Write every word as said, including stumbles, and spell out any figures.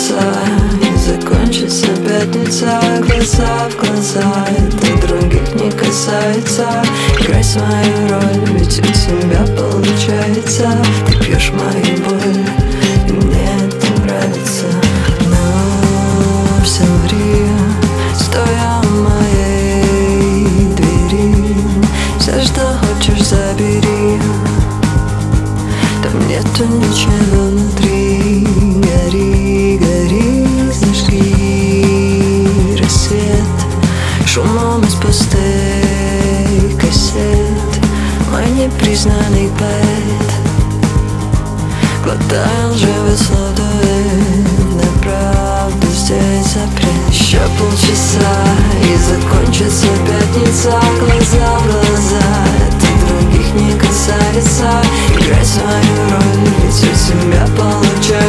полчаса и закончится пятница. Глаза в глаза, это других не касается. Играй свою роль, ведь у тебя получается. Ты пьешь мою боль, и мне это нравится. Но все время, стоя у моей двери, все, что хочешь, забери. Там нету ничего внутри. Гори, гори, зажги рассвет шумом из пустых кассет. Мой непризнанный поэт, глотая лживый слов дуэт. На правду здесь запрет. Еще полчаса и закончится пятница. Глаза в глаза, это других не касается. Играй свою роль, ведь у тебя получается.